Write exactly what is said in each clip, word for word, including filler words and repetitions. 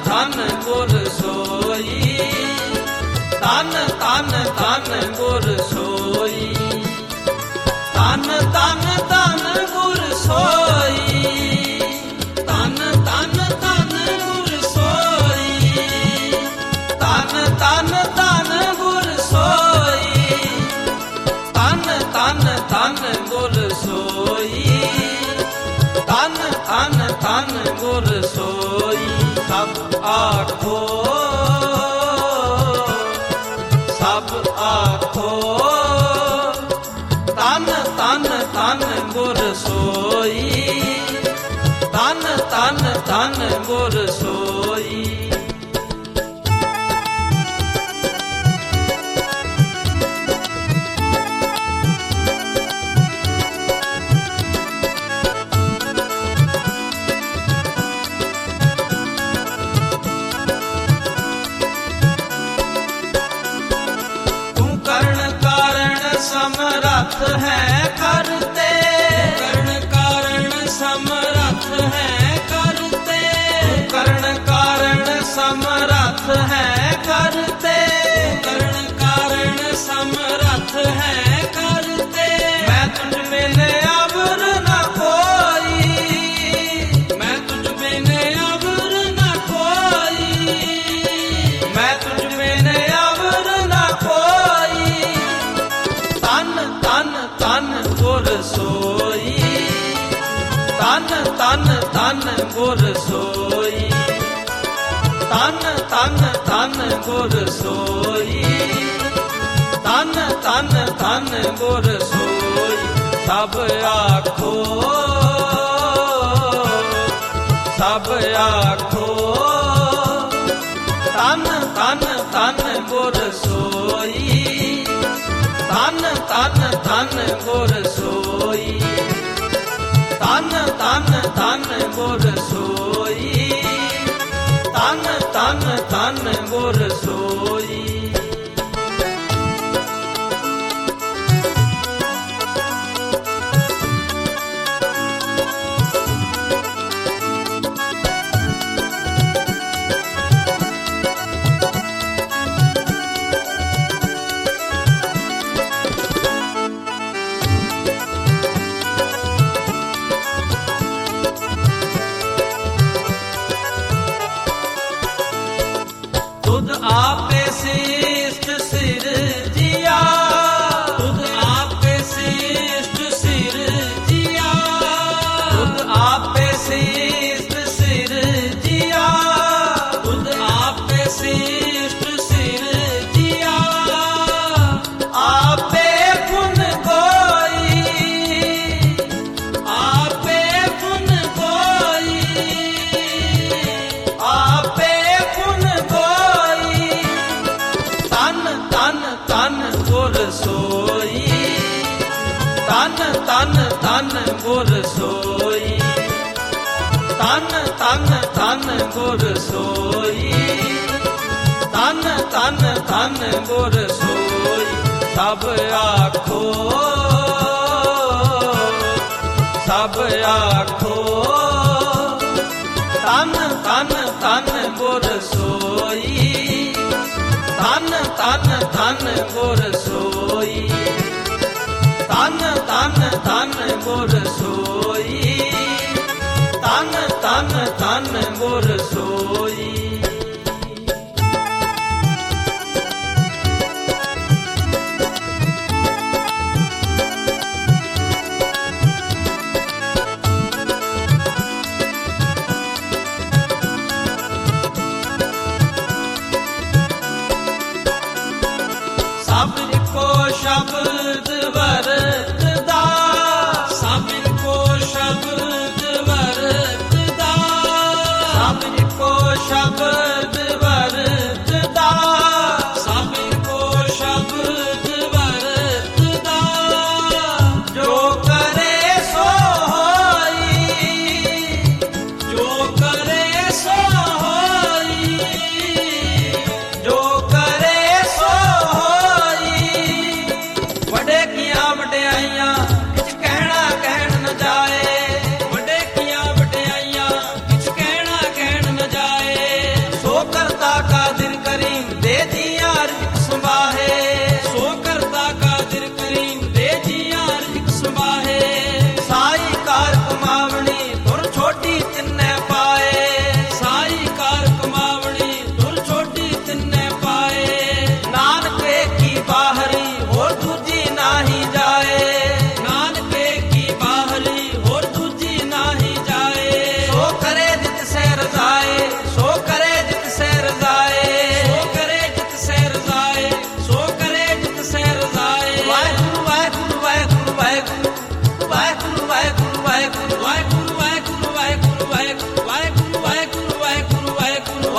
धन गुर सोई, धन धन धन गुर सोई, धन धन धन गुर सोई, धन धन धन गुर सोई, धन धन धन गुर सोई, धन धन धन गुर सोई, धन धन धन गुर सोई। सब आखो सब आखो धन धन धन गुर सोई, धन धन धन गुर सोई। समरथ है करते, कर्ण कारण समरथ है करते, कर्ण कारण समरथ है करते, कर्ण कारण समरथ है करते। मैं तुझ बिने अवर न कोई, मैं तुझ बिने अवर न कोई, मैं तुझ बिने अवर न कोई। तन तन तन गुर सोई, तन तन तन गुर सोई, तन तन तन गुर सोई, तन तन तन गुर सोई। सब आखो सब आखो तन तन तन गुर सोई, तन तन तन गुर सोई, तन तन तन गुर सोई, तन तन तन गुर सोई। तुद आपे श्रेष्ठ सिर जिया, तुद आपे श्रेष्ठ सिर जिया, तुद आपे श्रेष्ठ सिर जिया, तुद आपे श्रेष्ठ सिर जिया। आपे गुण कोई, आपे गुण कोई, आपे गुण कोई। तन तन तन गुर सोई, तन तन तन गुर सोई, तन तन तन गुर सोई, तन तन तन गुर सोई। सब आखो सब आखो तन तन तन गुर सोई, तन तन तन गुर सोई, तन तन तन गुर सोई, तन तन तन गुर सोई। सब को शब्द वरतदा, सब को शब्द वरतदा, सब को शब्द वरतदा, सब को शब्द वरतदा। जो करे सो होई, जो करे सो होई, जो करे सो होई।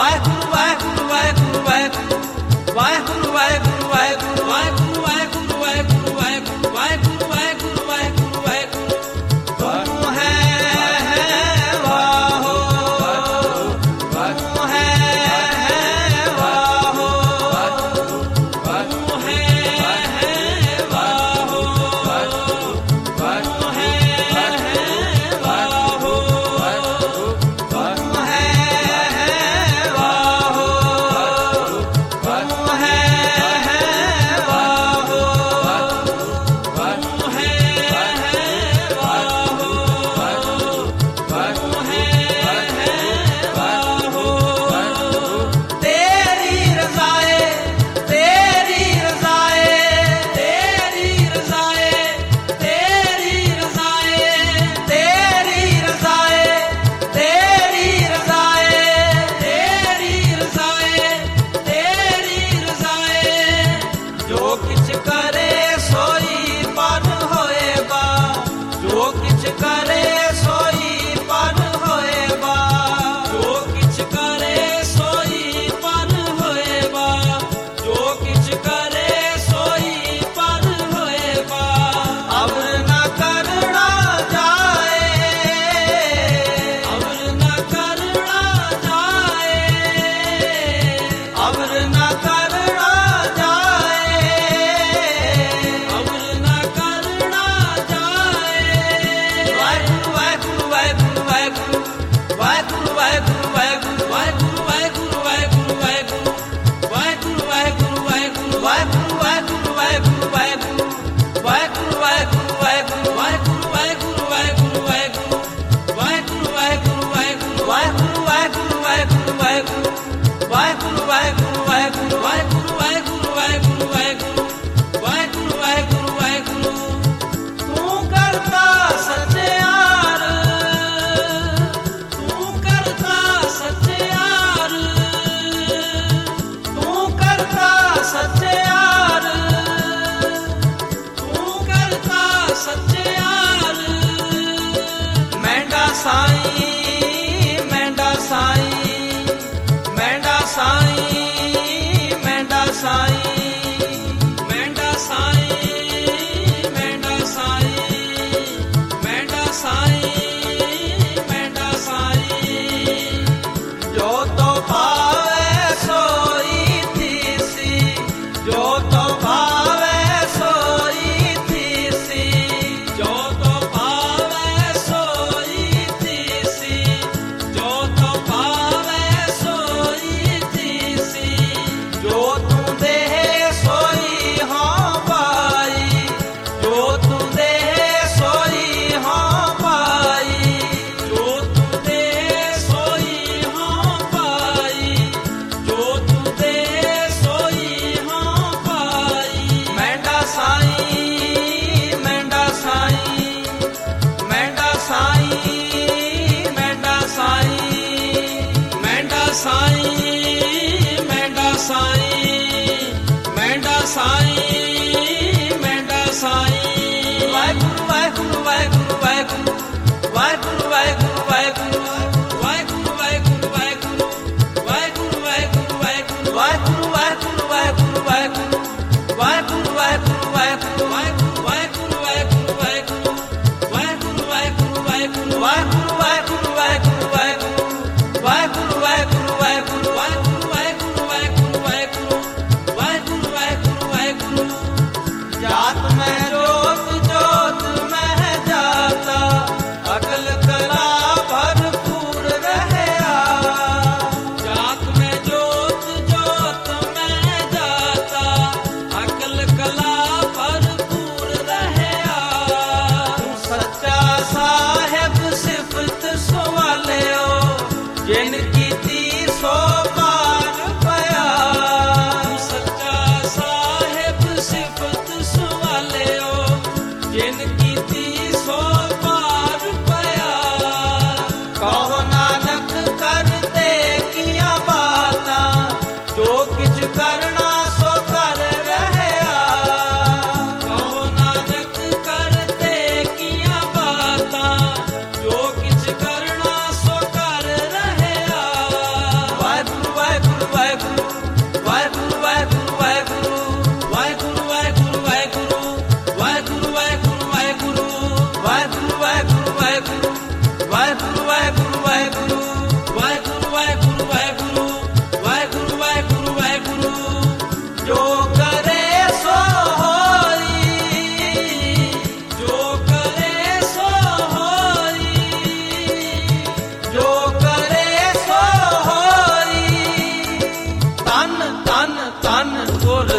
ਵਾਹਿਗੁਰੂ ਵਾਹਿਗੁਰੂ ਵਾਹਿਗੁਰੂ ਵਾਹਿਗੁਰੂ ਵਾਹਿਗੁਰੂ ਵਾਹਿਗੁਰੂ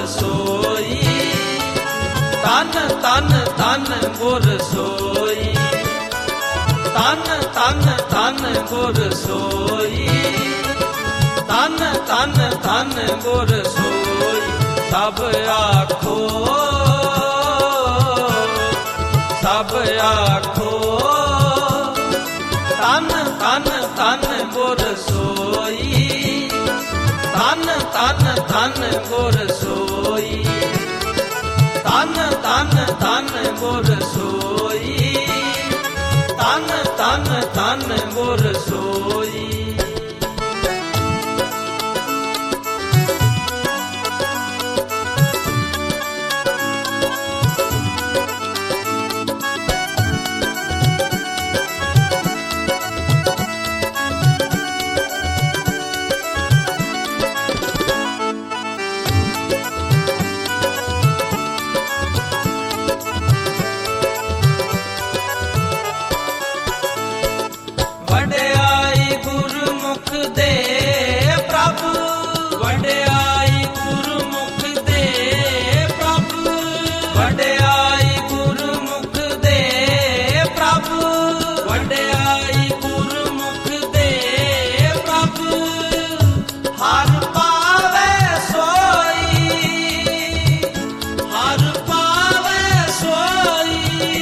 सोई, तन तन तन गुर सोई, तन तन तन गुर सोई, तन तन तन गुर सोई। सब आखो सब आखो तन तन तन गुर सोई, तन तन तन गुर सोई, तन तन तन गुर सोई, तन तन तन गुर सोई। वड्याई गुरमुख दे प्रभु, वड्याई गुरमुख दे प्रभु, वड्याई गुरमुख दे प्रभु, वड्याई गुरमुख दे प्रभु। हर पावे सोई, हर पावे सोई,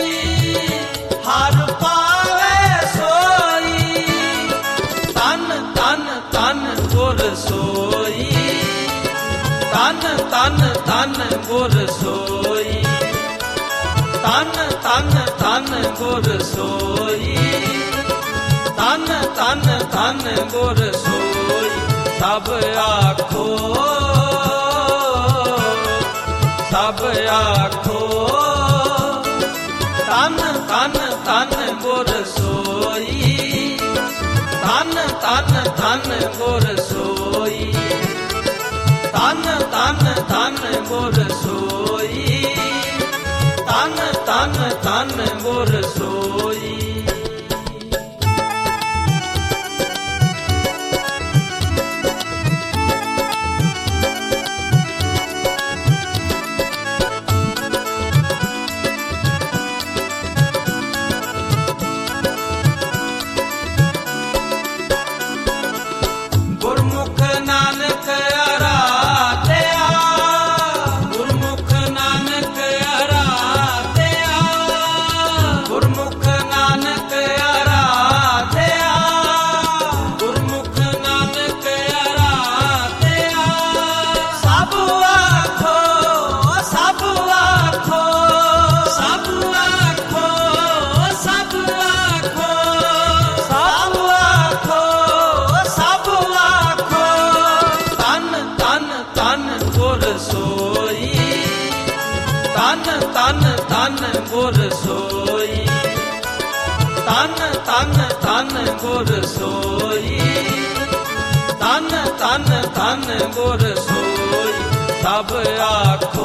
हर पावे सोई। तन तन तन गुर सोई, तन तन तन गुर सोई, तन तन तन गुर सोई, तन तन तन गुर सोई। सब आखो सब आखो तन तन तन गुर सोई, तन तन तन गुर सोई, तन तन तन गुर सोई, तन तन तन गुर सोई। गुरमुख नानक आराध्या, गुरमुख नानक आराध्या, गुरमुख नानक आराध्या, गुरमुख नानक आराध्या। सब आखो सब आखो सब आखो सब आखो सब आखो सब आखो। तन तन तन गुर सोई, तन तन तन गुर सोई, तन तन तन गुर सोई, तन तन तन गुर सोई। सब आखो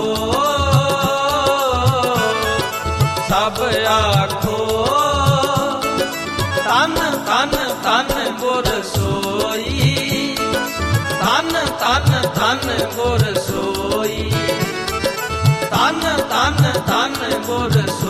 सब आखो तन तन तन गुर सोई, तन तन तन गुर सोई, तन तन तन गुर सोई।